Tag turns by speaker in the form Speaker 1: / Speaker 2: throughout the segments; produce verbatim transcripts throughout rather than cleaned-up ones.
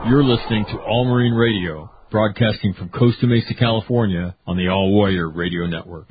Speaker 1: You're listening to All Marine Radio, broadcasting from Costa Mesa, California, on the All Warrior Radio Network.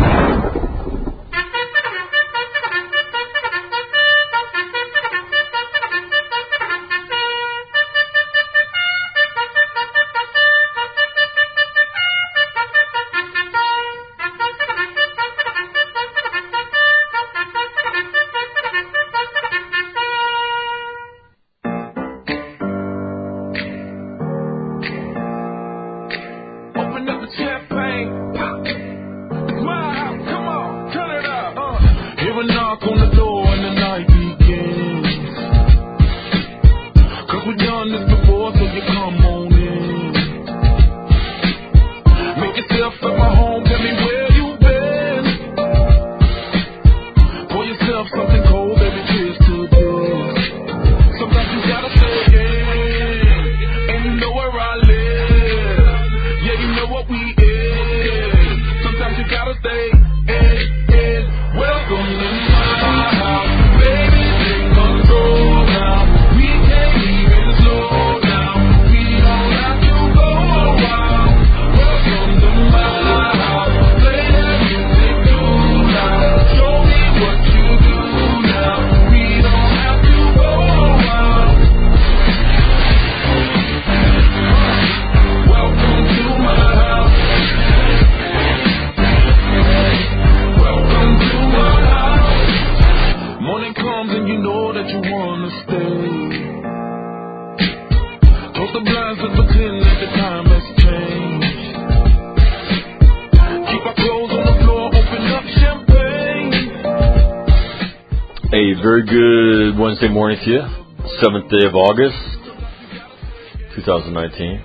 Speaker 2: Wednesday morning to you, seventh day of August, twenty nineteen.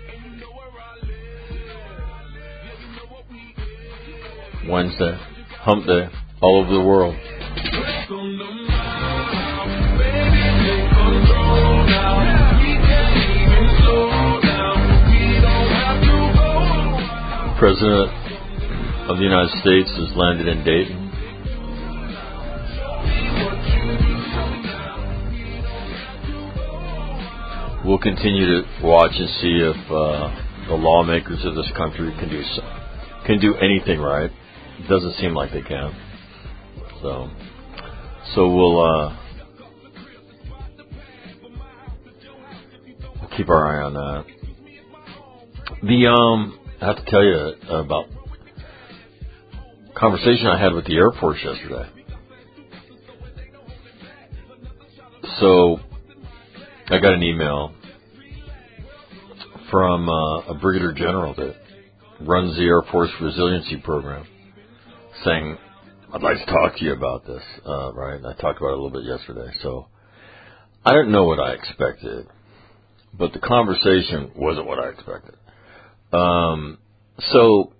Speaker 2: Wednesday, hump day, all over the world. President of the United States has landed in Dayton. We'll continue to watch and see if uh, the lawmakers of this country can do can do anything right. It doesn't seem like they can. So, so we'll, uh, we'll keep our eye on that. The um, I have to tell you about a conversation I had with the Air Force yesterday. So, I got an email from uh, a brigadier general that runs the Air Force Resiliency Program saying, I'd like to talk to you about this, uh, right? And I talked about it a little bit yesterday. So I didn't know what I expected, but the conversation wasn't what I expected. Um, so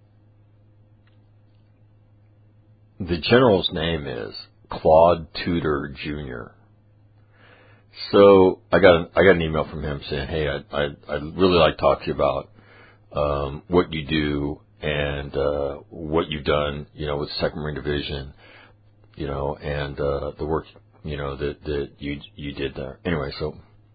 Speaker 2: the general's name is Claude Tudor Junior So I got an, I got an email from him saying, "Hey, I I I'd really like to talk to you about um, what you do and uh, what you've done, you know, with Second Marine Division, you know, and uh, the work, you know, that that you you did there." Anyway, so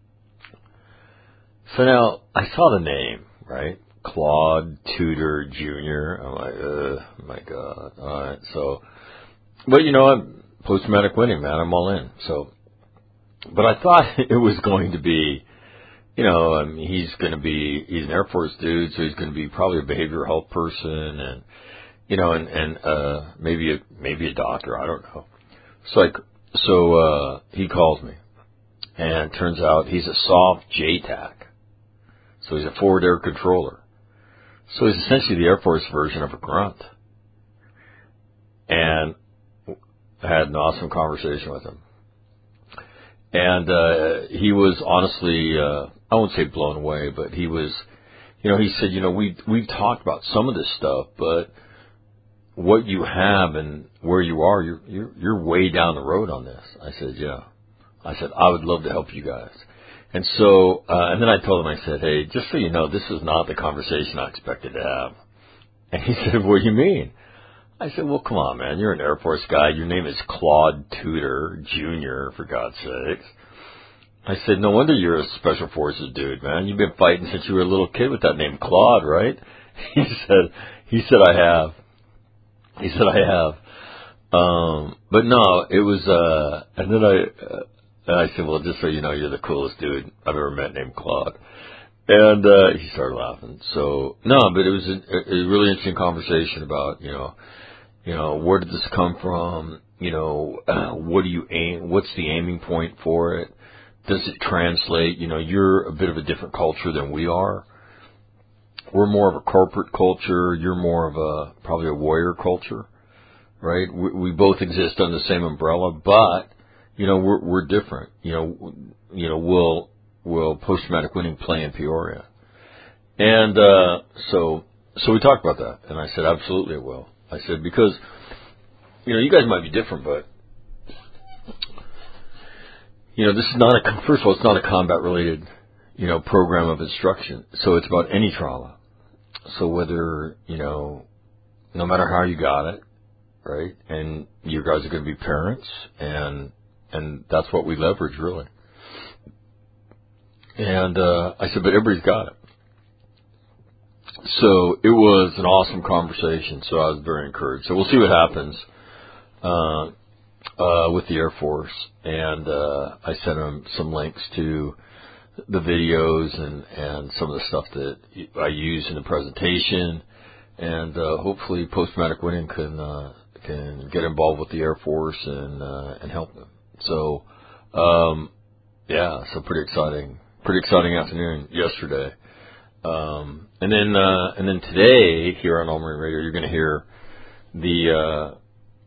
Speaker 2: so now I saw the name, right, Claude Tudor Junior I'm like, uh, my God, all right. So, but you know, I'm post-traumatic winning, man. I'm all in. So. But I thought it was going to be, you know, I mean, he's going to be, he's an Air Force dude, so he's going to be probably a behavioral health person and, you know, and, and, uh, maybe a, maybe a doctor. I don't know. So I, so, uh, he calls me and it turns out he's a soft J TAC. So he's a forward air controller. So he's essentially the Air Force version of a grunt. And I had an awesome conversation with him. And uh, he was honestly, uh, I won't say blown away, but he was, you know, he said, you know, we we've talked about some of this stuff, but what you have and where you are, you're you're, you're way down the road on this. I said, yeah. I said, I would love to help you guys. And so, uh, and then I told him, I said, hey, just so you know, this is not the conversation I expected to have. And he said, what do you mean? I said, well, come on, man. You're an Air Force guy. Your name is Claude Tudor Junior, for God's sakes. I said, no wonder you're a special forces dude, man. You've been fighting since you were a little kid with that name, Claude, right? He said, he said, I have. He said, I have. Um, but no, it was, uh, and then I, uh, and I said, well, just so you know, you're the coolest dude I've ever met named Claude. And, uh, he started laughing. So, no, but it was a, a really interesting conversation about, you know, you know, where did this come from? You know, uh, what do you aim, what's the aiming point for it? Does it translate? You know, you're a bit of a different culture than we are. We're more of a corporate culture. You're more of a, probably a warrior culture, right? We, we both exist under the same umbrella, but, you know, we're, we're different. You know, you know, will, will post-traumatic winning play in Peoria? And, uh, so, so we talked about that. And I said, absolutely it will. I said, because, you know, you guys might be different, but, you know, this is not a, first of all, it's not a combat-related, you know, program of instruction. So it's about any trauma. So whether, you know, no matter how you got it, right, and you guys are going to be parents, and and that's what we leverage, really. And uh, I said, but everybody's got it. So it was an awesome conversation, so I was very encouraged. So we'll see what happens. Uh Uh, with the Air Force, and uh, I sent them some links to the videos and, and some of the stuff that I use in the presentation, and uh, hopefully post-traumatic winning can uh, can get involved with the Air Force and uh, and help them. So, um, yeah, so pretty exciting, pretty exciting afternoon yesterday, um, and then uh, and then today here on All Marine Radio, you're going to hear the. Uh,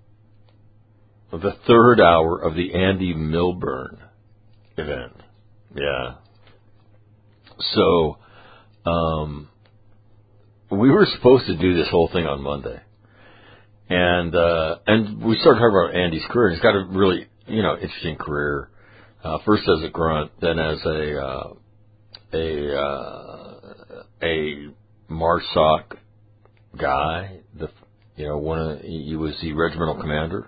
Speaker 2: The third hour of the Andy Milburn event. Yeah. So, um, we were supposed to do this whole thing on Monday. And, uh, and we started talking about Andy's career. He's got a really, you know, interesting career. Uh, first as a grunt, then as a, uh, a, uh, a MARSOC guy. The, you know, one of, he was the regimental commander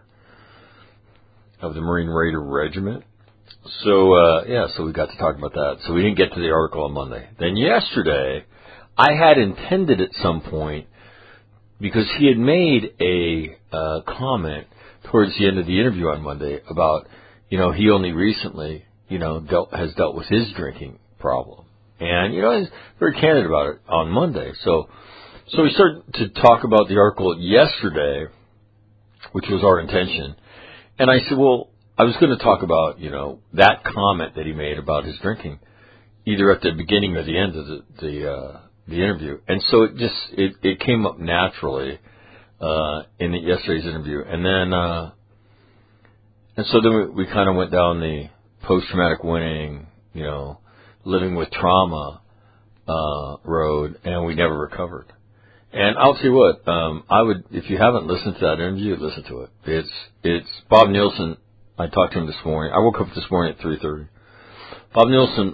Speaker 2: of the Marine Raider Regiment. So, uh, yeah, so we got to talk about that. So we didn't get to the article on Monday. Then yesterday, I had intended at some point, because he had made a uh, comment towards the end of the interview on Monday about, you know, he only recently, you know, dealt, has dealt with his drinking problem. And, you know, he's very candid about it on Monday. So, so we started to talk about the article yesterday, which was our intention. And I said, well, I was going to talk about, you know, that comment that he made about his drinking, either at the beginning or the end of the the, uh, the interview. And so it just, it, it came up naturally uh, in the, yesterday's interview. And then, uh, and so then we, we kind of went down the post-traumatic winning, you know, living with trauma uh, road, and we never recovered. And I'll tell you what, um, I would, if you haven't listened to that interview, listen to it. It's, it's Bob Nielsen. I talked to him this morning. I woke up this morning at three thirty. Bob Nielsen,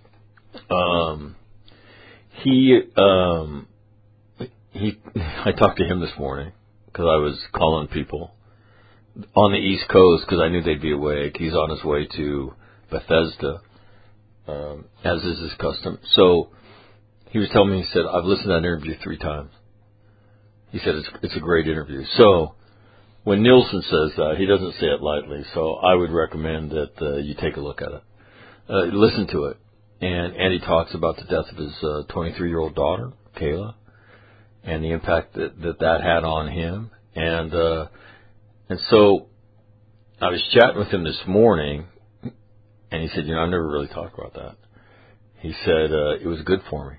Speaker 2: um, he, um, he, I talked to him this morning because I was calling people on the East Coast because I knew they'd be awake. He's on his way to Bethesda, um, as is his custom. So he was telling me, he said, I've listened to that interview three times. He said, it's, it's a great interview. So when Nielsen says that, he doesn't say it lightly. So I would recommend that uh, you take a look at it. Uh, listen to it. And Andy talks about the death of his uh, twenty-three-year-old daughter, Kayla, and the impact that that, that had on him. And uh, and so I was chatting with him this morning, and he said, you know, I never really talked about that. He said, uh, it was good for me.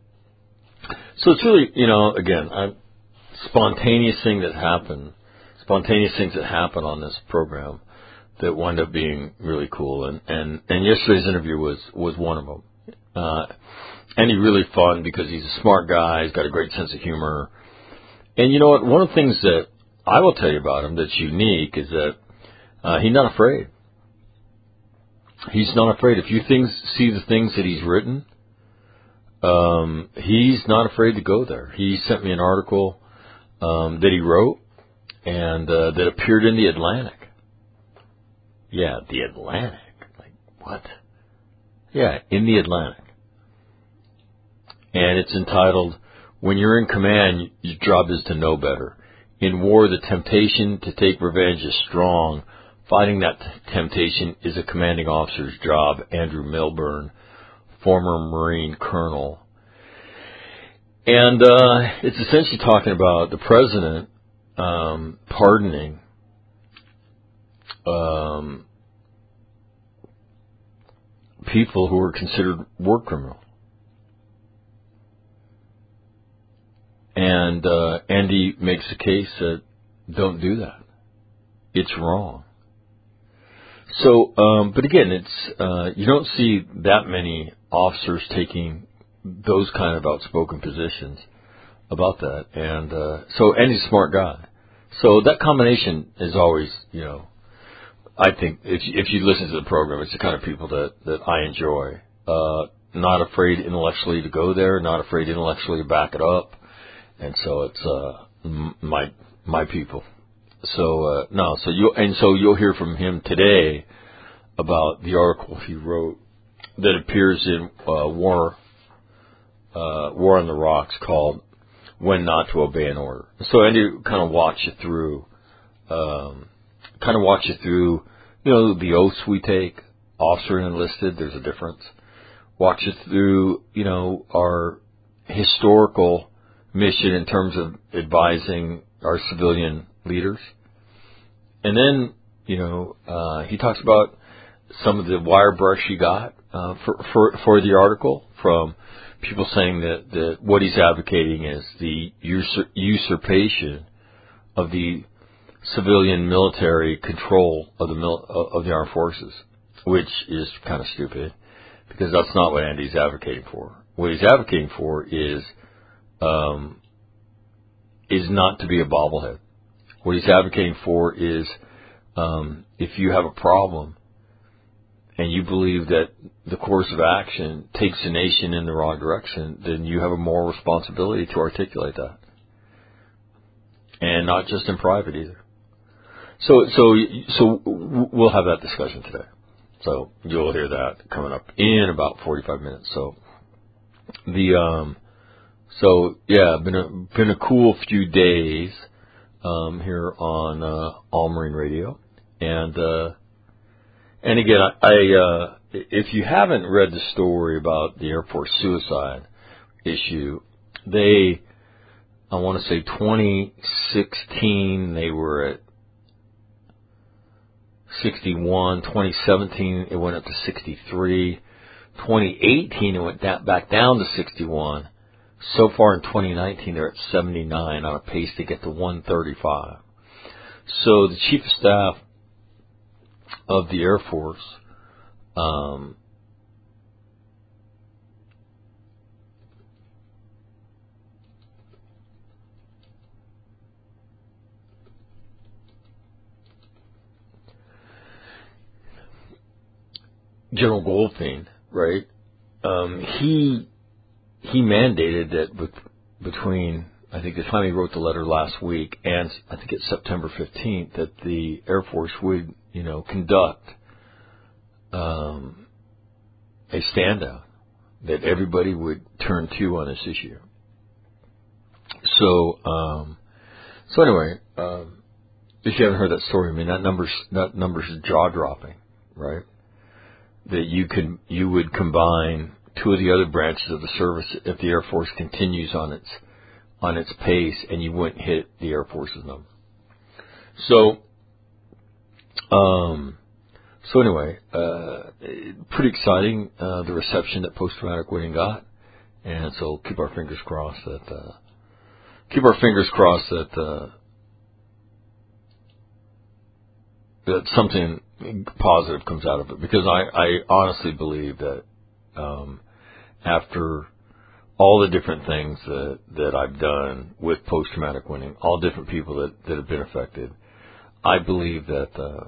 Speaker 2: So it's really, you know, again, I'm, spontaneous thing that happened, spontaneous things that happen on this program that wind up being really cool. And, and, and yesterday's interview was, was one of them. Uh, and he's really fun because he's a smart guy. He's got a great sense of humor. And you know what? One of the things that I will tell you about him that's unique is that uh, he's not afraid. He's not afraid. If you things, see the things that he's written, um, he's not afraid to go there. He sent me an article Um, that he wrote and uh, that appeared in the Atlantic. Yeah, the Atlantic. Like, what? Yeah, in the Atlantic. And it's entitled, When You're in Command, Your Job is to Know Better. In war, the temptation to take revenge is strong. Fighting that t- temptation is a commanding officer's job. Andrew Milburn, former Marine colonel. And uh, it's essentially talking about the president um, pardoning um, people who are considered war criminals. And uh, Andy makes the case that don't do that. It's wrong. So, um, but again, it's uh, you don't see that many officers taking those kind of outspoken positions about that. And uh, so Andy's a smart guy. So that combination is always, you know, I think if you, if you listen to the program, it's the kind of people that, that I enjoy. Uh, not afraid intellectually to go there, not afraid intellectually to back it up. And so it's uh, my my people. So uh, no, so you and so you'll hear from him today about the article he wrote that appears in uh, War uh, War on the Rocks called "When Not to Obey an Order." So Andy kind of walks you through, um, kind of walks you through, you know, the oaths we take, officer and enlisted. There's a difference. Walks you through, you know, our historical mission in terms of advising our civilian leaders. And then, you know, uh, he talks about some of the wire brush he got uh, for, for for the article from people saying that, that what he's advocating is the usur- usurpation of the civilian military control of the mil- of the armed forces, which is kind of stupid because that's not what Andy's advocating for. What he's advocating for is Um, is not to be a bobblehead. What he's advocating for is um, if you have a problem and you believe that the course of action takes the nation in the wrong direction, then you have a moral responsibility to articulate that. And not just in private either. So, so, so we'll have that discussion today. So you'll hear that coming up in about forty-five minutes. So the, um, So yeah, been a been a cool few days um, here on uh, All Marine Radio, and uh, and again, I, I uh, if you haven't read the story about the Air Force suicide issue, they I want to say twenty sixteen they were at sixty-one, twenty seventeen it went up to sixty-three, twenty eighteen it went da- back down to sixty-one. So far in twenty nineteen, they're at seventy-nine on a pace to get to one thirty-five. So the Chief of Staff of the Air Force, um, General Goldfein, right, um, he... He mandated that with, between, I think the time he wrote the letter last week and I think it's September fifteenth, that the Air Force would, you know, conduct um, a stand-down that everybody would turn to on this issue. So, um, so anyway, um, if you haven't heard that story, I mean, that number's, that number's jaw-dropping, right? That you could, you would combine two of the other branches of the service if the Air Force continues on its on its pace, and you wouldn't hit the Air Force's number. So, um, so anyway, uh, pretty exciting uh, the reception that post-traumatic winning got, and so keep our fingers crossed that uh, keep our fingers crossed that uh, that something positive comes out of it, because I, I honestly believe that. Um, After all the different things that, that I've done with post-traumatic winning, all different people that, that have been affected, I believe that uh,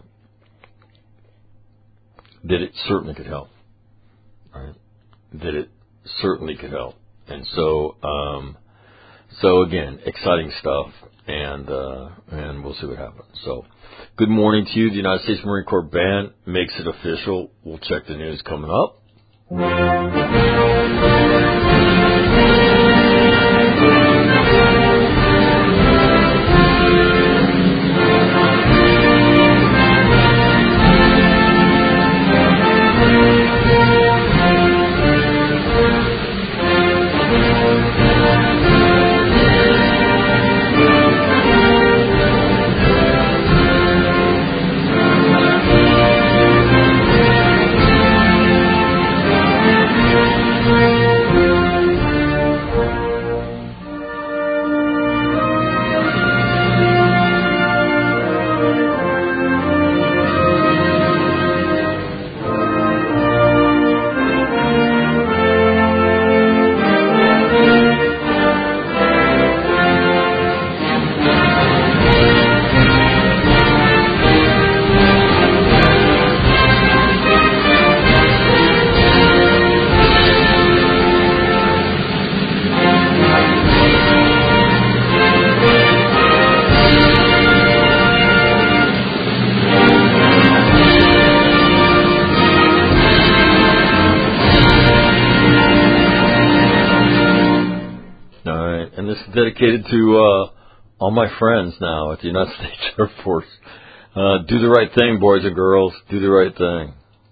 Speaker 2: that it certainly could help. Right? That it certainly could help. And so, um, so again, exciting stuff, and uh, and we'll see what happens. So, good morning to you. The United States Marine Corps Band makes it official. We'll check the news coming up. Dedicated to uh, all my friends now at the United States Air Force. Uh, do the right thing, boys and girls. Do the right thing.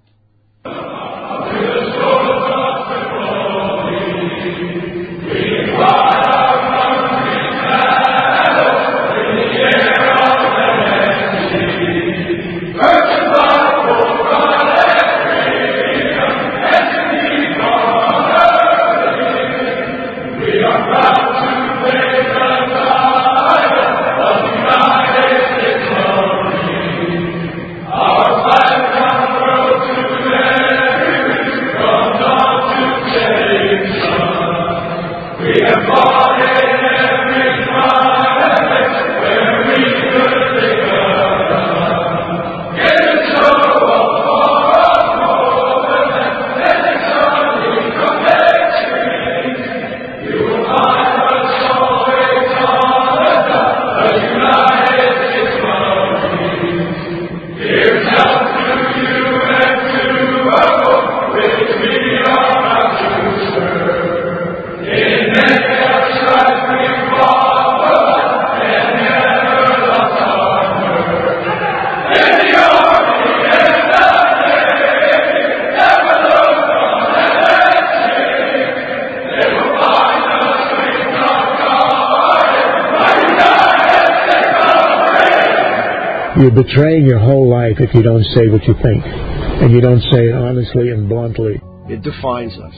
Speaker 3: You're betraying your whole life if you don't say what you think, and you don't say it honestly and bluntly.
Speaker 4: It defines us.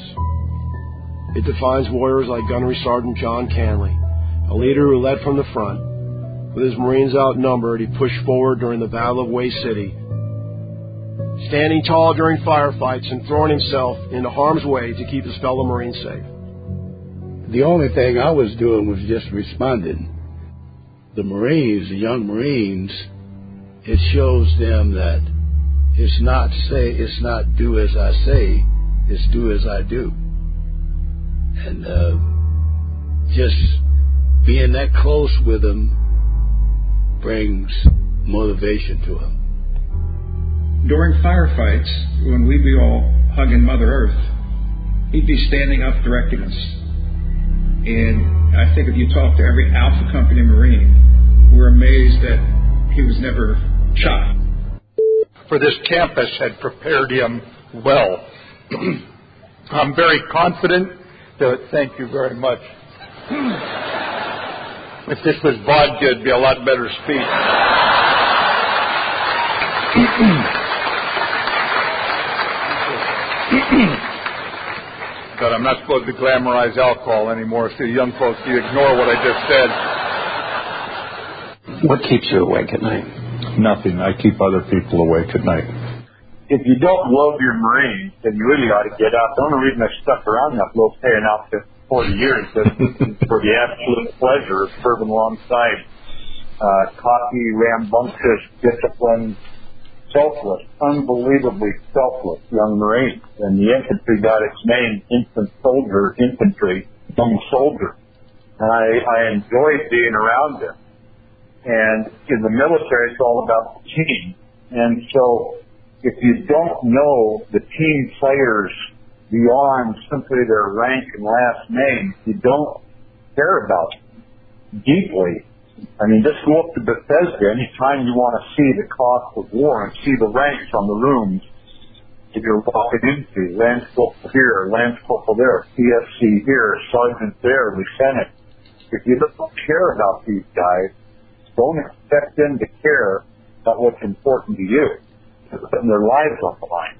Speaker 4: It defines warriors like Gunnery Sergeant John Canley, a leader who led from the front. With his Marines outnumbered, he pushed forward during the Battle of Way City, standing tall during firefights and throwing himself into harm's way to keep his fellow Marines safe.
Speaker 3: The only thing I was doing was just responding. The Marines, the young Marines, it shows them that it's not say, it's not do as I say, it's do as I do. And uh, just being that close with them brings motivation to them.
Speaker 5: During firefights, when we'd be all hugging Mother Earth, he'd be standing up directing us. And I think if you talk to every Alpha Company Marine, we're amazed that he was never shot.
Speaker 6: For this campus had prepared him well. I'm very confident that, thank you very much. If this was vodka, it'd be a lot better speech. But I'm not supposed to glamorize alcohol anymore, so you young folks, you ignore what I just said.
Speaker 3: What keeps you awake at night?
Speaker 7: Nothing. I keep other people awake at night.
Speaker 8: If you don't love your Marines, then you really ought to get out. The only reason I stuck around that low paying outfit for forty years is for the absolute pleasure of serving alongside uh, cocky, rambunctious, disciplined, selfless, unbelievably selfless young Marines. And the infantry got its name, infant soldier, infantry, young soldier. And I, I enjoyed being around them. And in the military, it's all about the team. And so if you don't know the team players beyond simply their rank and last name, you don't care about deeply. I mean, just go up to Bethesda anytime you want to see the cost of war and see the ranks on the rooms that you're walking into. Lance Corporal here, Lance Corporal there, P F C here, Sergeant there, Lieutenant. If you don't care about these guys, don't expect them to care about what's important to you. They're putting their lives on the line.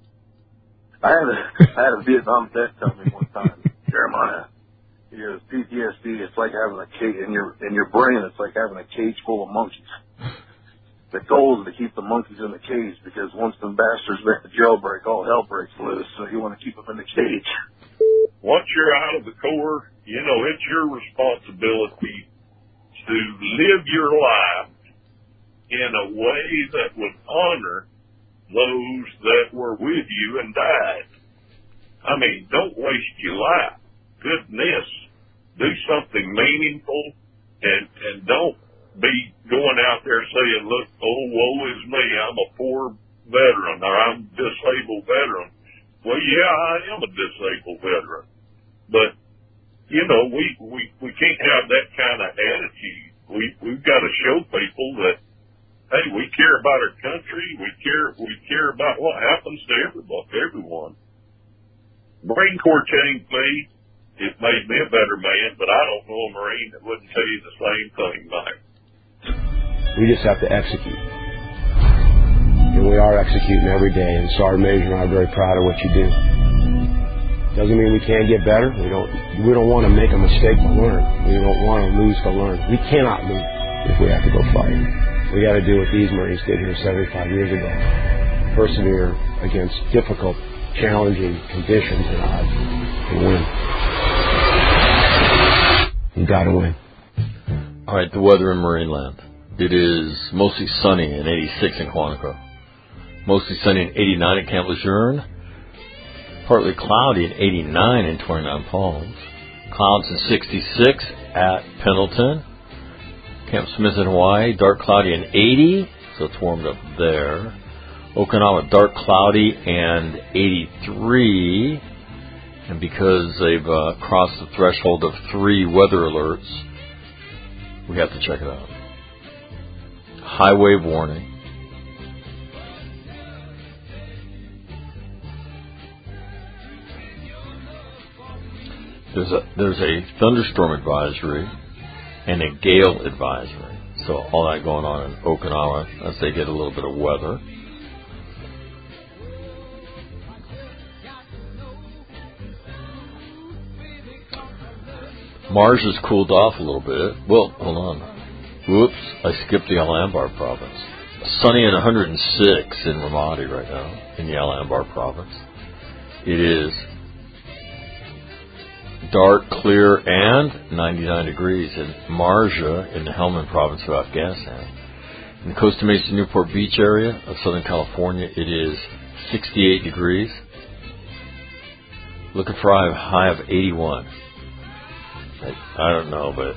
Speaker 9: I had a, I had a Vietnam vet tell me one time, Jeremiah, he goes, P T S D, it's like having a cage, in your, in your brain, it's like having a cage full of monkeys. The goal is to keep the monkeys in the cage, because once the bastards make the jailbreak, all hell breaks loose, so you want to keep them in the cage.
Speaker 10: Once you're out of the Corps, you know, it's your responsibility to live your life in a way that would honor those that were with you and died. I mean, don't waste your life. Goodness, do something meaningful, and and don't be going out there saying, look, oh, woe is me, I'm a poor veteran, or I'm a disabled veteran. Well, yeah, I am a disabled veteran, but, you know, we, we, we can't have that kind of attitude. We, we've got to show people that, hey, we care about our country, we care, we care about what happens to everybody, everyone. Marine Corps changed me. It made me a better man, but I don't know a Marine that wouldn't tell you the same thing, Mike.
Speaker 4: We just have to execute. And we are executing every day, and Sergeant Major and I are very proud of what you do. Doesn't mean we can't get better. We don't we don't want to make a mistake to learn. We don't want to lose to learn. We cannot lose if we have to go fight. We got to do what these Marines did here seventy-five years ago. Persevere against difficult, challenging conditions and odds and win. You got to win.
Speaker 2: All right, the weather in Marineland. It is mostly sunny in eighty-six in Quantico. Mostly sunny in eighty-nine at Camp Lejeune. Partly cloudy in eighty-nine in twenty-nine Palms. Clouds in sixty-six at Pendleton. Camp Smith in Hawaii, dark cloudy in eighty, so it's warmed up there. Okinawa, dark cloudy and eighty-three. And because they've uh, crossed the threshold of three weather alerts, we have to check it out. High wave warning. There's a there's a thunderstorm advisory and a gale advisory. So all that going on in Okinawa as they get a little bit of weather. Mars has cooled off a little bit. Well, hold on. Whoops, I skipped the Al-Anbar province. Sunny and one hundred six in Ramadi right now, in the Al-Anbar province. It is dark, clear, and ninety-nine degrees in Marja in the Helmand province of Afghanistan. In the Costa Mesa Newport Beach area of Southern California, it is sixty-eight degrees. Looking for a high of eighty-one. I, I don't know, but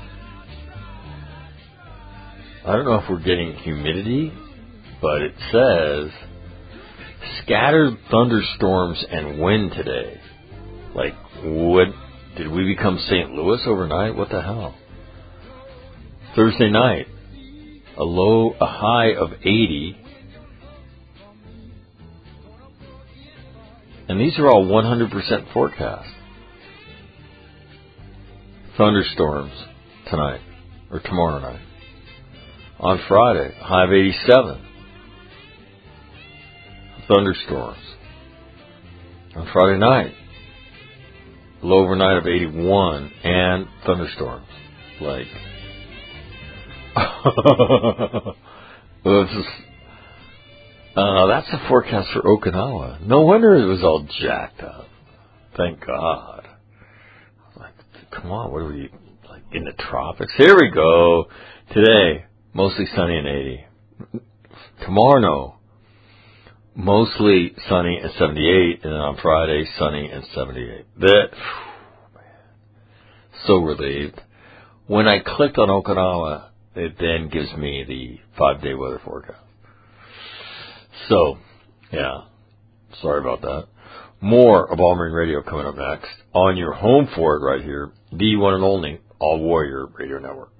Speaker 2: I don't know if we're getting humidity, but it says scattered thunderstorms and wind today. Like, what? Did we become Saint Louis overnight? What the hell? Thursday night, a low, a high of eighty. And these are all one hundred percent forecast. Thunderstorms tonight, or tomorrow night. On Friday, high of eighty-seven. Thunderstorms. On Friday night, low overnight of eighty-one and thunderstorms. Like, well, it's just, uh, that's the forecast for Okinawa. No wonder it was all jacked up. Thank God. Like, come on, what are we, like, in the tropics? Here we go. Today, mostly sunny and eighty. Tomorrow, no. Mostly sunny and seventy-eight, and then on Friday, sunny and seventy-eight. That, whew, man, so relieved. When I clicked on Okinawa, it then gives me the five-day weather forecast. So, yeah, sorry about that. More of All Marine Radio coming up next on your home for it right here, the one and only All Warrior Radio Network.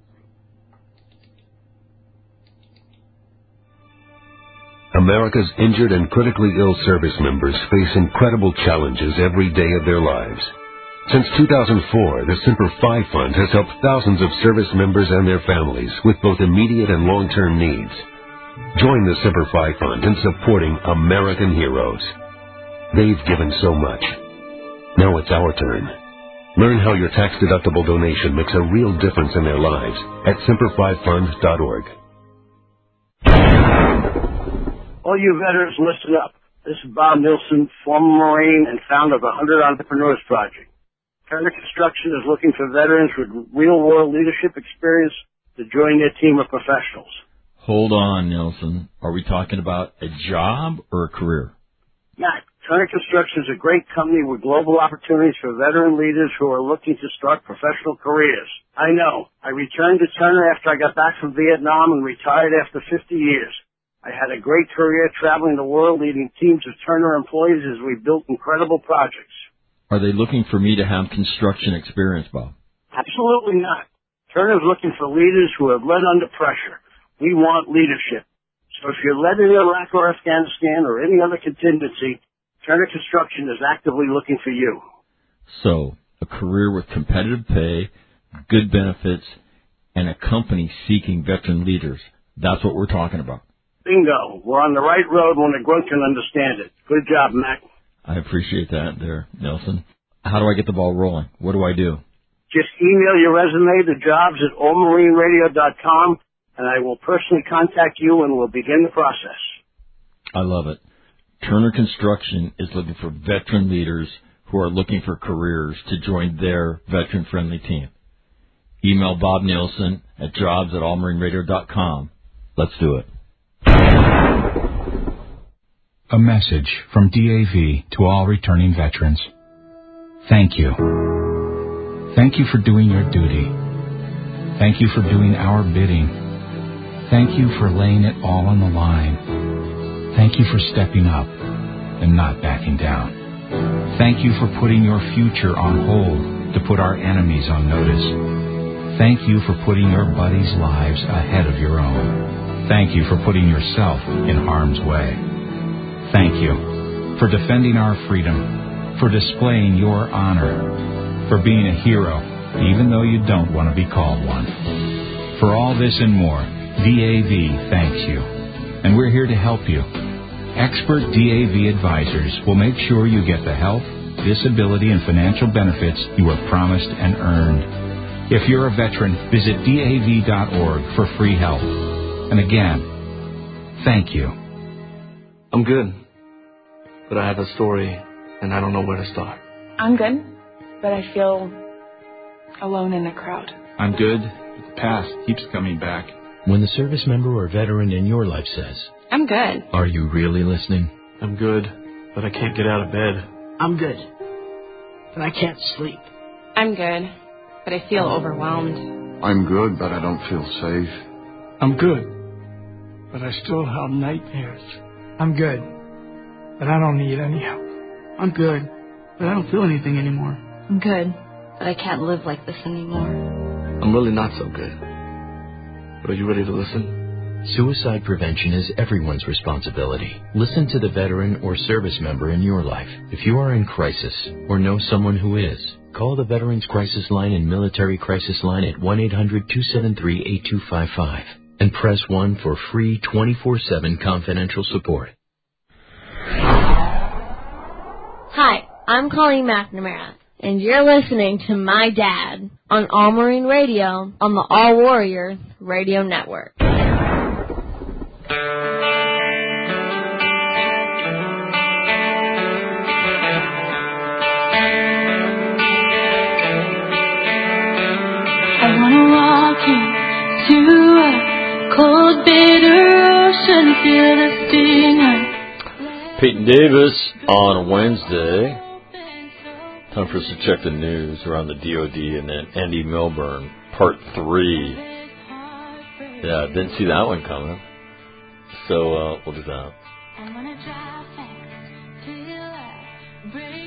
Speaker 11: America's injured and critically ill service members face incredible challenges every day of their lives. Since two thousand four, the Semper Fi Fund has helped thousands of service members and their families with both immediate and long-term needs. Join the Semper Fi Fund in supporting American heroes. They've given so much. Now it's our turn. Learn how your tax-deductible donation makes a real difference in their lives at semper fi fund dot org.
Speaker 12: All you veterans, listen up. This is Bob Nilsson, former Marine and founder of the one hundred Entrepreneurs Project. Turner Construction is looking for veterans with real-world leadership experience to join their team of professionals.
Speaker 1: Hold on, Nilsson. Are we talking about a job or a career?
Speaker 12: Matt, Turner Construction is a great company with global opportunities for veteran leaders who are looking to start professional careers. I know. I returned to Turner after I got back from Vietnam and retired after fifty years. I had a great career traveling the world leading teams of Turner employees as we built incredible projects.
Speaker 1: Are they looking for me to have construction experience, Bob?
Speaker 12: Absolutely not. Turner's looking for leaders who have led under pressure. We want leadership. So if you're led in Iraq or Afghanistan or any other contingency, Turner Construction is actively looking for you.
Speaker 1: So, a career with competitive pay, good benefits, and a company seeking veteran leaders. That's what we're talking about.
Speaker 12: Bingo. We're on the right road when a grunt can understand it. Good job, Mac.
Speaker 1: I appreciate that there, Nelson. How do I get the ball rolling? What do I do?
Speaker 12: Just email your resume to jobs at all marine radio dot com, and I will personally contact you and we'll begin the process.
Speaker 1: I love it. Turner Construction is looking for veteran leaders who are looking for careers to join their veteran-friendly team. Email Bob Nielsen at jobs at all marine radio dot com. Let's do it.
Speaker 13: A message from D A V to all returning veterans. Thank you. Thank you for doing your duty. Thank you for doing our bidding. Thank you for laying it all on the line. Thank you for stepping up and not backing down. Thank you for putting your future on hold to put our enemies on notice. Thank you for putting your buddies' lives ahead of your own. Thank you for putting yourself in harm's way. Thank you for defending our freedom, for displaying your honor, for being a hero, even though you don't want to be called one. For all this and more, D A V thanks you, and we're here to help you. Expert D A V advisors will make sure you get the health, disability, and financial benefits you were promised and earned. If you're a veteran, visit D A V dot org for free help. And again, thank you.
Speaker 14: I'm good, but I have a story, and I don't know where to start.
Speaker 15: I'm good, but I feel alone in a crowd.
Speaker 16: I'm good, but the past keeps coming back.
Speaker 17: When the service member or veteran in your life says,
Speaker 15: I'm good.
Speaker 17: Are you really listening?
Speaker 14: I'm good, but I can't get out of bed.
Speaker 18: I'm good, but I can't sleep.
Speaker 15: I'm good, but I feel overwhelmed.
Speaker 19: I'm good, but I don't feel safe.
Speaker 20: I'm good, but I still have nightmares.
Speaker 18: I'm good, but I don't need any help.
Speaker 21: I'm good, but I don't feel anything anymore.
Speaker 22: I'm good, but I can't live like this anymore.
Speaker 14: I'm really not so good. But are you ready to listen?
Speaker 17: Suicide prevention is everyone's responsibility. Listen to the veteran or service member in your life. If you are in crisis or know someone who is, call the Veterans Crisis Line and Military Crisis Line at one eight hundred two seven three eight two five five and press one for free twenty-four seven confidential support.
Speaker 23: Hi, I'm Colleen McNamara, and you're listening to my dad on All Marine Radio on the All Warrior Radio Network.
Speaker 24: I wanna walk into a cold, bitter ocean, feel the stinger.
Speaker 2: Peyton Davis on a Wednesday. Time for us to check the news around the D O D and then Andy Milburn, part three. Yeah, didn't see that one coming. So uh, we'll do that.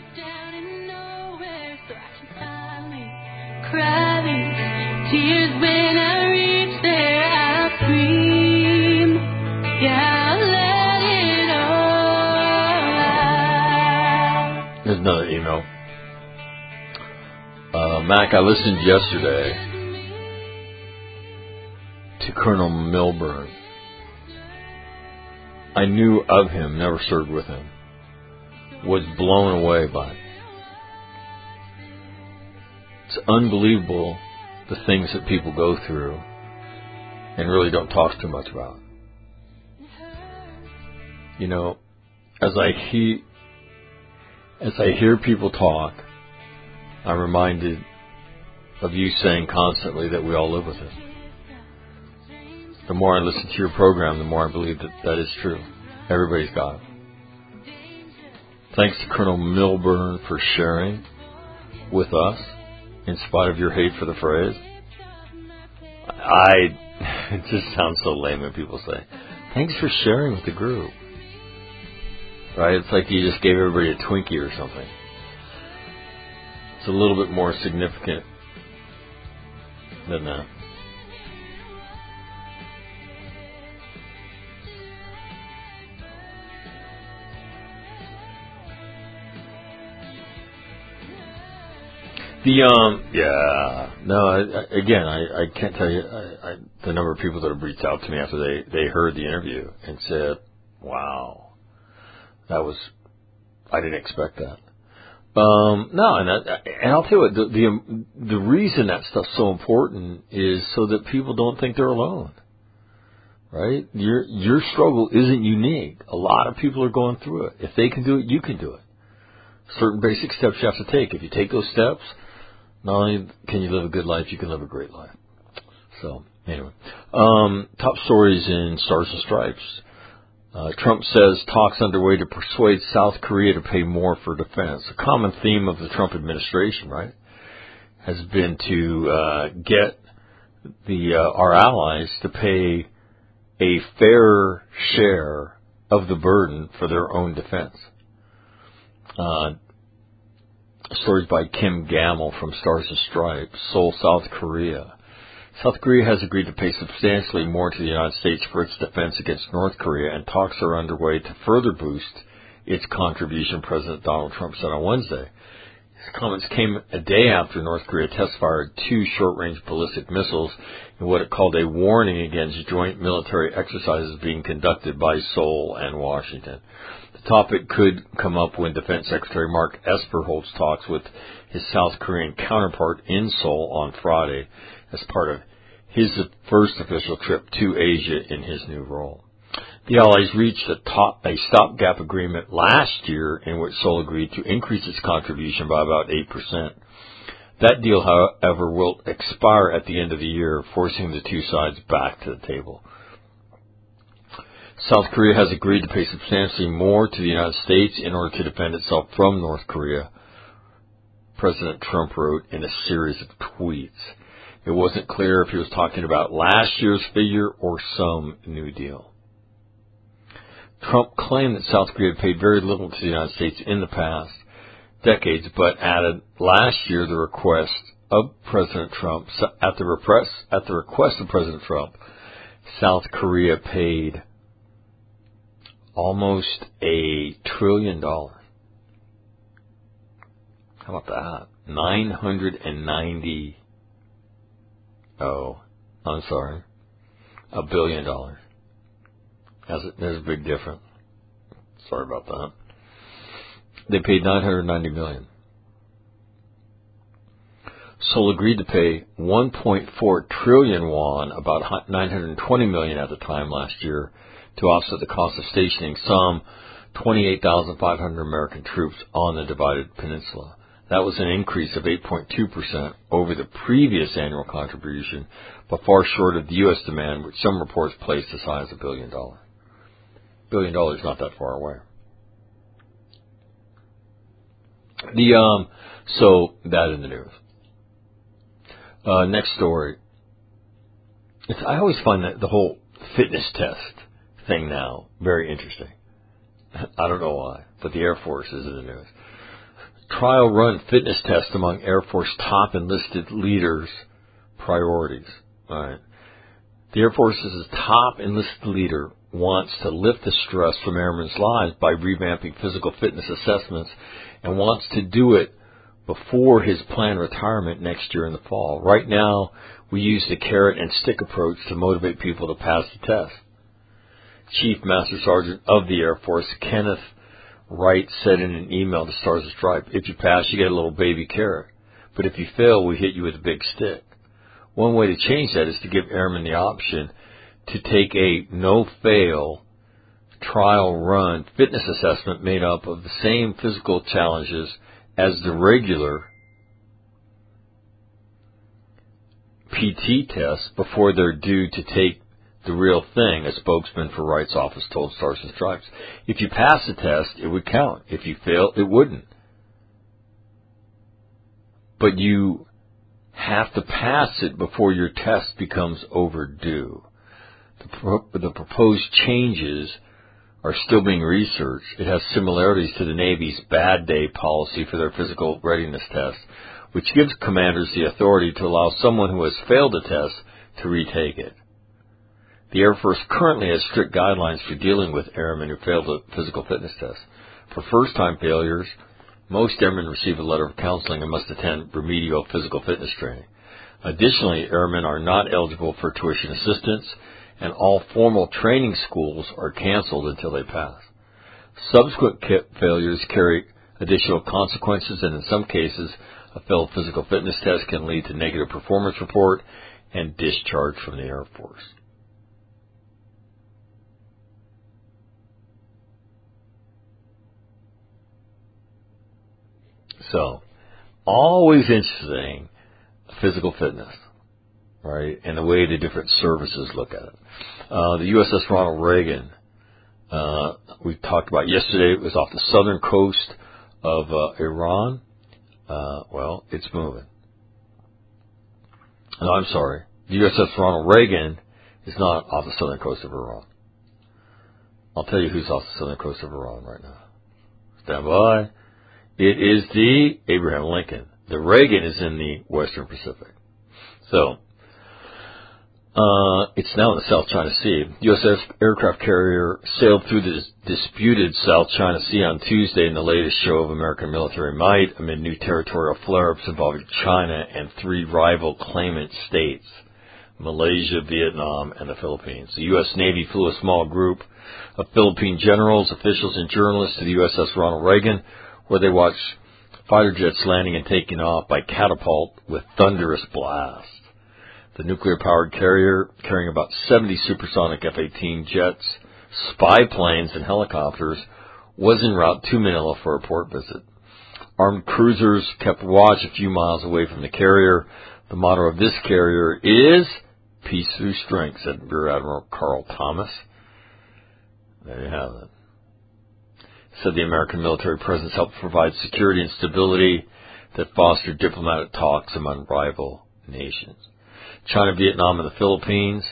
Speaker 2: Here's another email. Uh, Mac, I listened yesterday to Colonel Milburn. I knew of him, never served with him. Was blown away by it. It's unbelievable the things that people go through and really don't talk too much about. You know, as I hear, as I hear people talk, I'm reminded of you saying constantly that we all live with it. The more I listen to your program, the more I believe that that is true. Everybody's got it. Thanks to Colonel Milburn for sharing with us, in spite of your hate for the phrase. I, it just sounds so lame when people say, thanks for sharing with the group. Right? It's like you just gave everybody a Twinkie or something. It's a little bit more significant than that. The um yeah no I, I, again I, I can't tell you I, I, the number of people that have reached out to me after they, they heard the interview and said, wow, that was, I didn't expect that. Um no and I, and I'll tell you what, the, the the reason that stuff's so important is so that people don't think they're alone. Right? Your your struggle isn't unique. A lot of people are going through it. If they can do it, you can do it. Certain basic steps you have to take. If you take those steps, not only can you live a good life, you can live a great life. So, anyway. Um, top stories in Stars and Stripes. Uh, Trump says talks underway to persuade South Korea to pay more for defense. A common theme of the Trump administration, right, has been to uh, get the uh, our allies to pay a fair share of the burden for their own defense. Uh, stories by Kim Gamble from Stars and Stripes. Seoul, South Korea. South Korea has agreed to pay substantially more to the United States for its defense against North Korea, and talks are underway to further boost its contribution, President Donald Trump said on Wednesday. His comments came a day after North Korea test-fired two short-range ballistic missiles in what it called a warning against joint military exercises being conducted by Seoul and Washington. The topic could come up when Defense Secretary Mark Esper holds talks with his South Korean counterpart in Seoul on Friday as part of his first official trip to Asia in his new role. The allies reached a, top, a stopgap agreement last year in which Seoul agreed to increase its contribution by about eight percent. That deal, however, will expire at the end of the year, forcing the two sides back to the table. South Korea has agreed to pay substantially more to the United States in order to defend itself from North Korea, President Trump wrote in a series of tweets. It wasn't clear if he was talking about last year's figure or some new deal. Trump claimed that South Korea had paid very little to the United States in the past decades, but added last year the request of President Trump, at the repress, at the request of President Trump, South Korea paid almost a trillion dollars. How about that? Nine hundred and ninety. Oh, I'm sorry. A billion dollars. There's a, there's a big difference. Sorry about that. They paid nine hundred ninety million. Seoul agreed to pay one point four trillion won, about nine hundred twenty million at the time last year, to offset the cost of stationing some twenty-eight thousand five hundred American troops on the divided peninsula. That was an increase of eight point two percent over the previous annual contribution, but far short of the U S demand, which some reports placed as high as a billion dollars. Billion dollars not that far away. The um, so that in the news. Uh, next story. It's, I always find that the whole fitness test thing now very interesting. I don't know why, but the Air Force is in the news. Trial run fitness test among Air Force top enlisted leaders' priorities. All right. The Air Force's top enlisted leader wants to lift the stress from airmen's lives by revamping physical fitness assessments and wants to do it before his planned retirement next year in the fall. Right now, we use the carrot and stick approach to motivate people to pass the test. Chief Master Sergeant of the Air Force, Kenneth Wright, said in an email to Stars and Stripes, if you pass, you get a little baby carrot. But if you fail, we hit you with a big stick. One way to change that is to give airmen the option to take a no-fail trial run fitness assessment made up of the same physical challenges as the regular P T test before they're due to take the real thing, a spokesman for Wright's office told Stars and Stripes. If you pass the test, it would count. If you fail, it wouldn't. But you have to pass it before your test becomes overdue. The, pro- the proposed changes are still being researched. It has similarities to the Navy's bad day policy for their physical readiness test, which gives commanders the authority to allow someone who has failed a test to retake it. The Air Force currently has strict guidelines for dealing with airmen who failed a physical fitness test. For first-time failures, most airmen receive a letter of counseling and must attend remedial physical fitness training. Additionally, airmen are not eligible for tuition assistance, and all formal training schools are canceled until they pass. Subsequent failures carry additional consequences, and in some cases, a failed physical fitness test can lead to negative performance report and discharge from the Air Force. So, always interesting, physical fitness, right, and the way the different services look at it. Uh, the U S S Ronald Reagan, uh, we talked about yesterday, it was off the southern coast of uh, Iran. Uh, well, it's moving. No, I'm sorry. The U S S Ronald Reagan is not off the southern coast of Iran. I'll tell you who's off the southern coast of Iran right now. Stand by. It is the Abraham Lincoln. The Reagan is in the Western Pacific. So, uh, it's now in the South China Sea. U S S aircraft carrier sailed through the disputed South China Sea on Tuesday in the latest show of American military might amid new territorial flare-ups involving China and three rival claimant states, Malaysia, Vietnam, and the Philippines. The U S Navy flew a small group of Philippine generals, officials, and journalists to the U S S Ronald Reagan, where they watched fighter jets landing and taking off by catapult with thunderous blasts. The nuclear-powered carrier, carrying about seventy supersonic F eighteen jets, spy planes, and helicopters, was en route to Manila for a port visit. Armed cruisers kept watch a few miles away from the carrier. The motto of this carrier is peace through strength, said Rear Admiral Carl Thomas. There you have it. Said the American military presence helped provide security and stability that fostered diplomatic talks among rival nations. China, Vietnam, and the Philippines,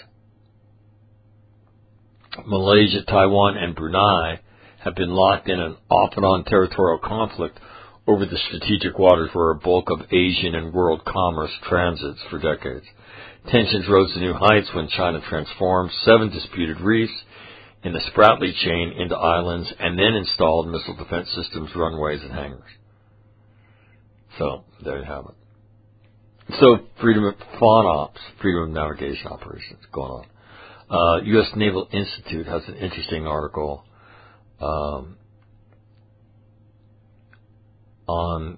Speaker 2: Malaysia, Taiwan, and Brunei have been locked in an off-and-on territorial conflict over the strategic waters where a bulk of Asian and world commerce transits for decades. Tensions rose to new heights when China transformed seven disputed reefs in the Spratly chain into islands and then installed missile defense systems, runways, and hangars. So, there you have it. So, freedom of FONOPS, freedom of navigation operations going on. Uh, U S Naval Institute has an interesting article um, on.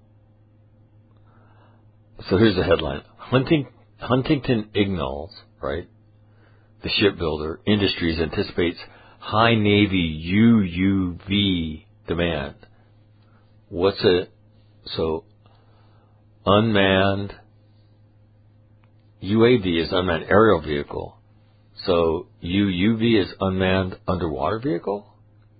Speaker 2: So here's the headline: Hunting, Huntington Ingalls, right? The shipbuilder Industries anticipates high Navy U U V demand. What's it? So, unmanned U A V is unmanned aerial vehicle. So, U U V is unmanned underwater vehicle?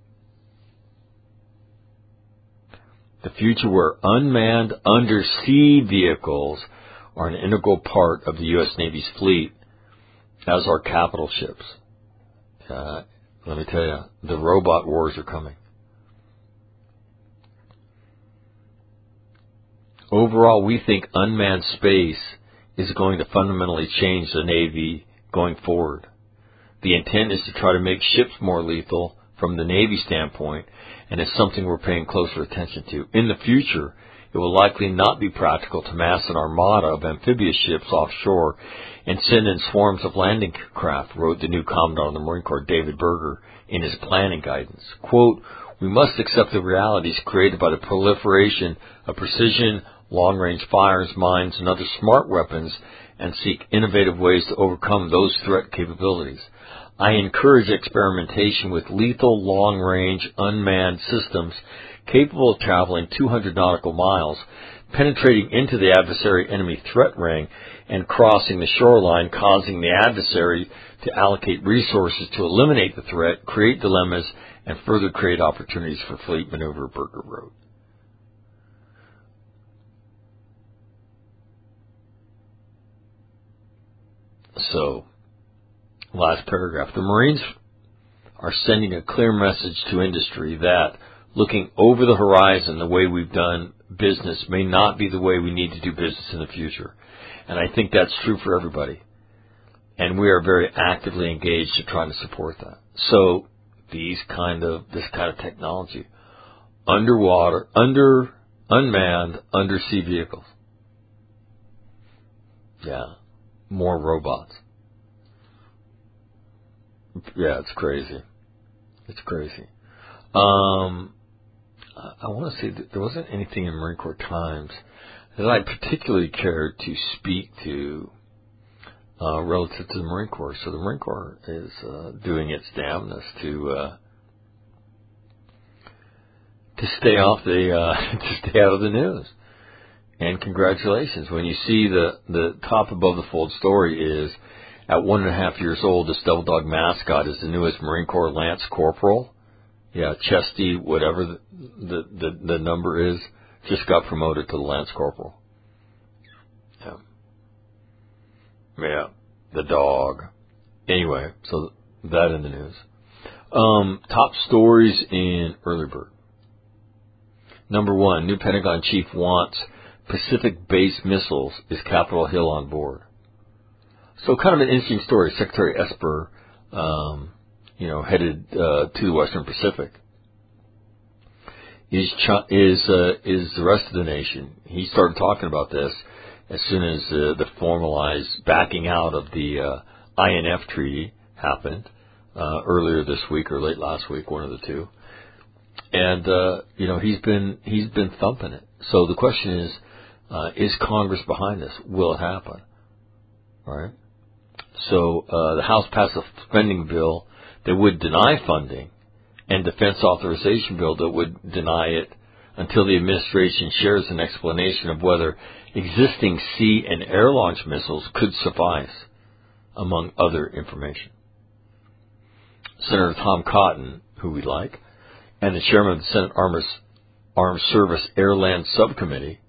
Speaker 2: The future where unmanned undersea vehicles are an integral part of the U S Navy's fleet, as are capital ships. Uh, let me tell you, the robot wars are coming. Overall, we think unmanned space is going to fundamentally change the Navy going forward. The intent is to try to make ships more lethal from the Navy standpoint, and it's something we're paying closer attention to. In the future, it will likely not be practical to mass an armada of amphibious ships offshore and send in swarms of landing craft, wrote the new Commandant of the Marine Corps, David Berger, in his planning guidance. Quote, we must accept the realities created by the proliferation of precision, long-range fires, mines, and other smart weapons, and seek innovative ways to overcome those threat capabilities. I encourage experimentation with lethal, long-range, unmanned systems capable of traveling two hundred nautical miles, penetrating into the adversary enemy threat ring, and crossing the shoreline, causing the adversary to allocate resources to eliminate the threat, create dilemmas, and further create opportunities for fleet maneuver, Berger wrote. So, last paragraph. The Marines are sending a clear message to industry that looking over the horizon, the way we've done business may not be the way we need to do business in the future. And I think that's true for everybody. And we are very actively engaged to try to support that. So these kind of, this kind of technology, underwater, under, unmanned, undersea vehicles. Yeah. More robots. Yeah, it's crazy. It's crazy. Um, I want to say that there wasn't anything in Marine Corps Times that I particularly cared to speak to uh, relative to the Marine Corps. So the Marine Corps is uh, doing its damnness to uh, to stay off the uh, to stay out of the news. And congratulations. When you see the, the top above the fold story is, at one and a half years old, this Devil Dog mascot is the newest Marine Corps Lance Corporal. Yeah, Chesty, whatever the, the, the, the number is, just got promoted to the Lance Corporal. Yeah. Yeah, the dog. Anyway, so that in the news. Um, top stories in Early Bird. Number one, new Pentagon chief wants Pacific-based missiles. Is Capitol Hill on board? So kind of an interesting story. Secretary Esper, um, you know, headed uh, to the Western Pacific. Is is uh, is the rest of the nation? He started talking about this as soon as uh, the formalized backing out of the uh, I N F treaty happened uh, earlier this week or late last week, one of the two. And uh, you know, he's been he's been thumping it. So the question is, uh, is Congress behind this? Will it happen? All right. So uh, the House passed a spending bill that would deny funding and defense authorization bill that would deny it until the administration shares an explanation of whether existing sea and air launch missiles could suffice, among other information. Senator Tom Cotton, who we like, and the chairman of the Senate Armed, Armed Service Air Land Subcommittee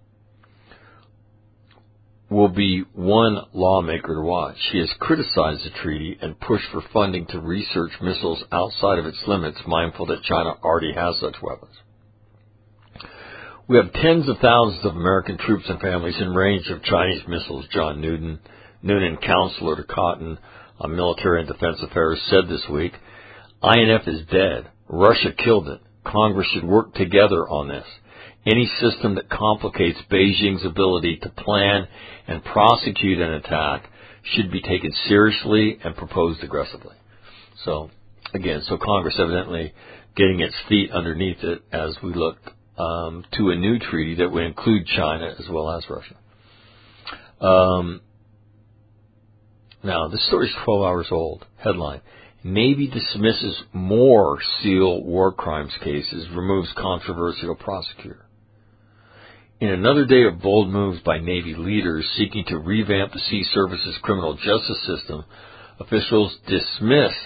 Speaker 2: will be one lawmaker to watch. He has criticized the treaty and pushed for funding to research missiles outside of its limits, mindful that China already has such weapons. We have tens of thousands of American troops and families in range of Chinese missiles, John Noonan, Noonan, counselor to Cotton on military and defense affairs, said this week. I N F is dead. Russia killed it. Congress should work together on this. Any system that complicates Beijing's ability to plan and prosecute an attack should be taken seriously and proposed aggressively. So, again, so Congress evidently getting its feet underneath it as we look um, to a new treaty that would include China as well as Russia. Um, now, this story is twelve hours old. Headline: Navy dismisses more SEAL war crimes cases, removes controversial prosecutor. In another day of bold moves by Navy leaders seeking to revamp the Sea Service's criminal justice system, officials dismissed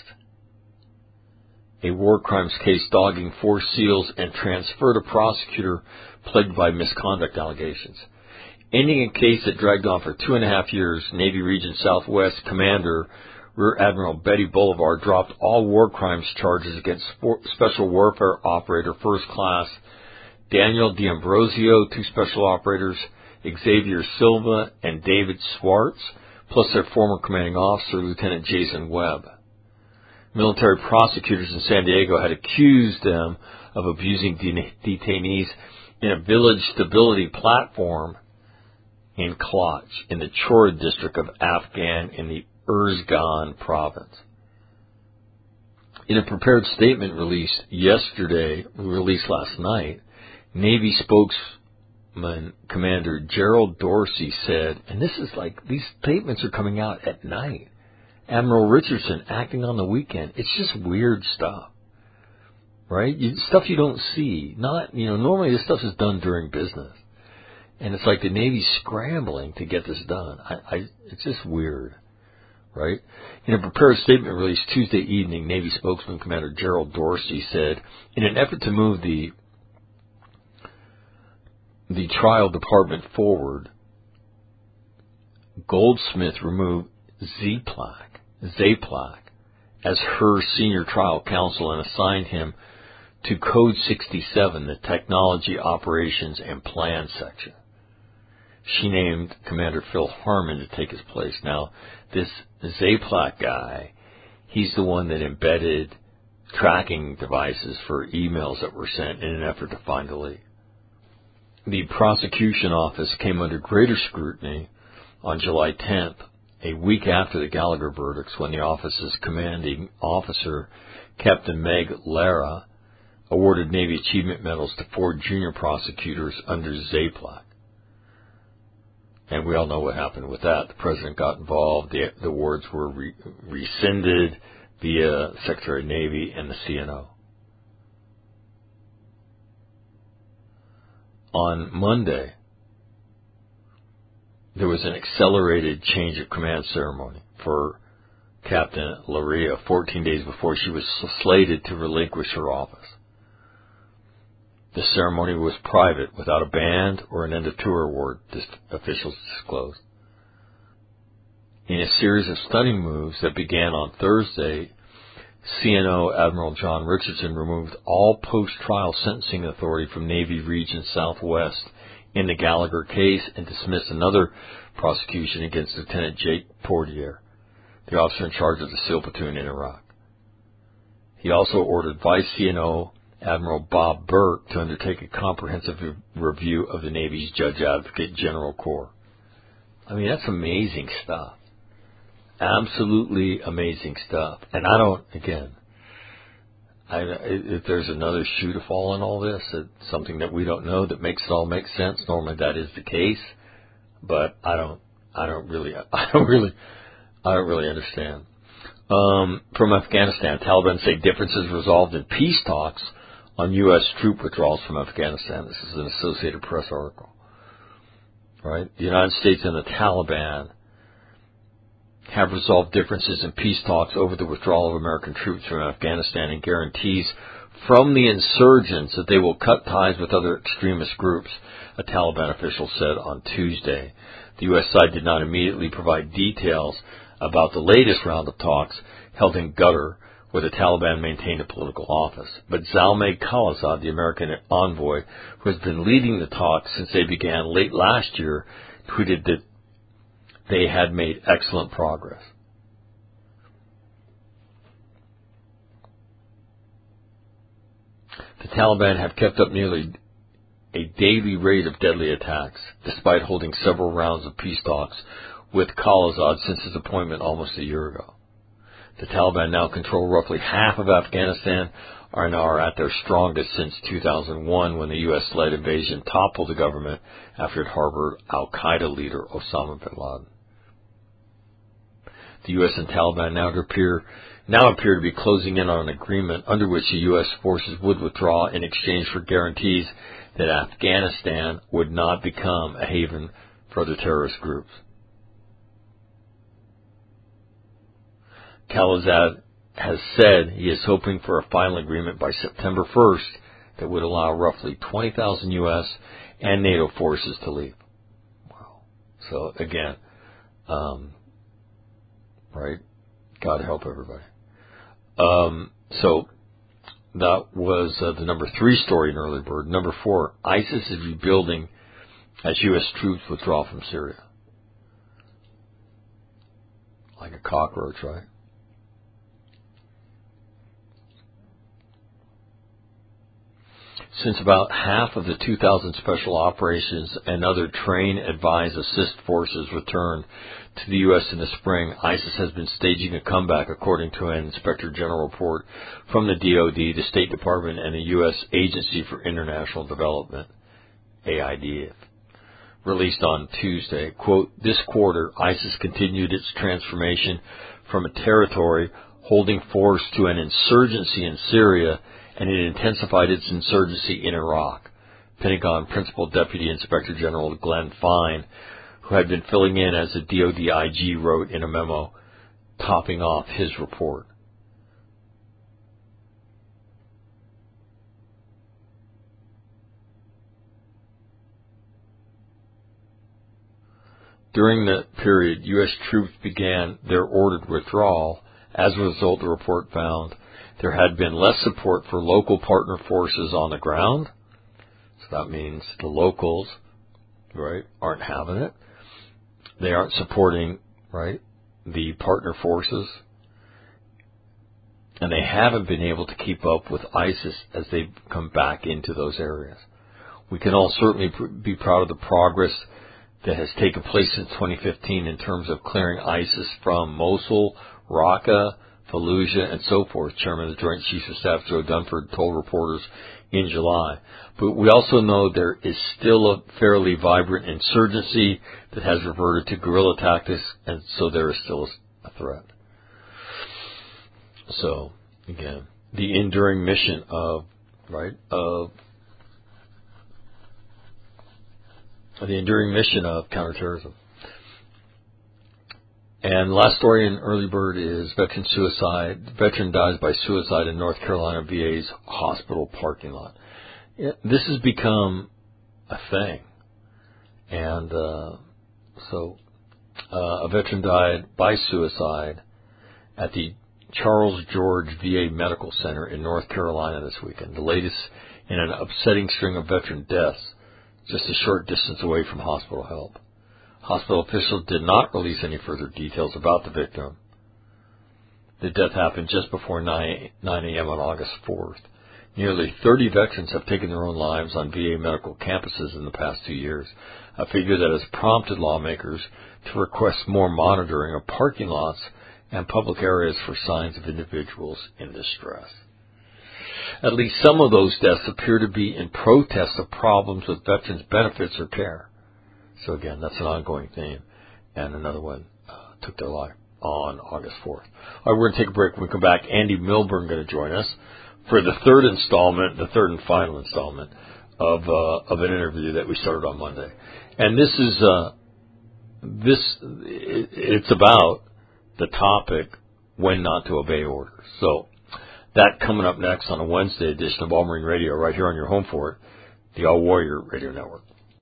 Speaker 2: a war crimes case dogging four SEALs and transferred a prosecutor plagued by misconduct allegations. Ending a case that dragged on for two and a half years, Navy Region Southwest Commander Rear Admiral Betty Bolivar dropped all war crimes charges against Special Warfare Operator First Class Daniel D'Ambrosio, two special operators, Xavier Silva and David Swartz, plus their former commanding officer, Lieutenant Jason Webb. Military prosecutors in San Diego had accused them of abusing de- detainees in a village stability platform in Kloch, in the Chora district of Afghan in the Uruzgan province. In a prepared statement released yesterday, released last night, Navy spokesman Commander Gerald Dorsey said, and this is like, these statements are coming out at night, Admiral Richardson acting on the weekend. It's just weird stuff, right? You, stuff you don't see. Not, you know, normally this stuff is done during business. And it's like the Navy's scrambling to get this done. I, I, it's just weird, right? In a prepared statement released Tuesday evening, Navy spokesman Commander Gerald Dorsey said, in an effort to move the the trial department forward, Goldsmith removed Zaplak, Zaplak as her senior trial counsel and assigned him to Code sixty-seven, the Technology Operations and Plan section. She named Commander Phil Harmon to take his place. Now, this Zaplak guy, he's the one that embedded tracking devices for emails that were sent in an effort to find the leak. The prosecution office came under greater scrutiny on July tenth, a week after the Gallagher verdicts, when the office's commanding officer, Captain Meg Lara, awarded Navy Achievement Medals to four junior prosecutors under Zaplak. And we all know what happened with that. The president got involved. The, the awards were re, rescinded via Secretary of Navy and the C N O. On Monday, there was an accelerated change of command ceremony for Captain Laria fourteen days before she was slated to relinquish her office. The ceremony was private, without a band or an end-of-tour award, officials disclosed. In a series of stunning moves that began on Thursday, C N O Admiral John Richardson removed all post-trial sentencing authority from Navy Region Southwest in the Gallagher case and dismissed another prosecution against Lieutenant Jake Portier, the officer in charge of the SEAL platoon in Iraq. He also ordered Vice C N O Admiral Bob Burke to undertake a comprehensive review of the Navy's Judge Advocate General Corps. I mean, that's amazing stuff. Absolutely amazing stuff. And I don't, again, I, if there's another shoe to fall in all this, it's something that we don't know that makes it all make sense. Normally that is the case, but I don't, I don't really, I don't really, I don't really understand. Um, from Afghanistan, Taliban say differences resolved in peace talks on U S troop withdrawals from Afghanistan. This is an Associated Press article. Right? The United States and the Taliban have resolved differences in peace talks over the withdrawal of American troops from Afghanistan and guarantees from the insurgents that they will cut ties with other extremist groups, a Taliban official said on Tuesday. The U S side did not immediately provide details about the latest round of talks held in Qatar, where the Taliban maintained a political office. But Zalmay Khalilzad, the American envoy, who has been leading the talks since they began late last year, tweeted that they had made excellent progress. The Taliban have kept up nearly a daily rate of deadly attacks, despite holding several rounds of peace talks with Khalilzad since his appointment almost a year ago. The Taliban now control roughly half of Afghanistan and are at their strongest since two thousand one, when the U S-led invasion toppled the government after it harbored al-Qaeda leader Osama bin Laden. The U S and Taliban now appear, now appear to be closing in on an agreement under which the U S forces would withdraw in exchange for guarantees that Afghanistan would not become a haven for the terrorist groups. Khalilzad has said he is hoping for a final agreement by September first that would allow roughly twenty thousand U S and NATO forces to leave. Wow. So again, um, right? God help everybody. Um, so that was uh, the number three story in Early Bird. Number four, ISIS is rebuilding as U S troops withdraw from Syria. Like a cockroach, right? Since about half of the two thousand Special Operations and other train, advise, assist forces returned to the U S in the spring, ISIS has been staging a comeback, according to an Inspector General report from the D O D, the State Department, and the U S Agency for International Development, A I D F. Released on Tuesday. Quote, this quarter, ISIS continued its transformation from a territory holding force to an insurgency in Syria, and it intensified its insurgency in Iraq. Pentagon Principal Deputy Inspector General Glenn Fine, who had been filling in as a D O D I G, wrote in a memo topping off his report. During the period, U S troops began their ordered withdrawal. As a result, the report found there had been less support for local partner forces on the ground. So that means the locals, right, aren't having it. They aren't supporting, right, the partner forces. And they haven't been able to keep up with ISIS as they come back into those areas. We can all certainly be proud of the progress that has taken place since twenty fifteen in terms of clearing ISIS from Mosul, Raqqa, Fallujah, and so forth, Chairman of the Joint Chiefs of Staff Joe Dunford told reporters in July. But we also know there is still a fairly vibrant insurgency that has reverted to guerrilla tactics, and so there is still a threat. So, again, the enduring mission of, right, of the enduring mission of counterterrorism. And last story in Early Bird is veteran suicide. Veteran dies by suicide in North Carolina V A's hospital parking lot. This has become a thing. And uh, so uh, a veteran died by suicide at the Charles George V A Medical Center in North Carolina this weekend, the latest in an upsetting string of veteran deaths, just a short distance away from hospital help. Hospital officials did not release any further details about the victim. The death happened just before nine a.m. on August fourth. Nearly thirty veterans have taken their own lives on V A medical campuses in the past two years, a figure that has prompted lawmakers to request more monitoring of parking lots and public areas for signs of individuals in distress. At least some of those deaths appear to be in protest of problems with veterans' benefits or care. So again, that's an ongoing theme. And another one uh, took their life on August fourth. All right, we're going to take a break. When we come back, Andy Milburn going to join us for the third installment, the third and final installment of uh, of an interview that we started on Monday. And this is uh, this it, it's about the topic, when not to obey orders. So that coming up next on a Wednesday edition of All Marine Radio, right here on your home for it, the All Warrior Radio Network.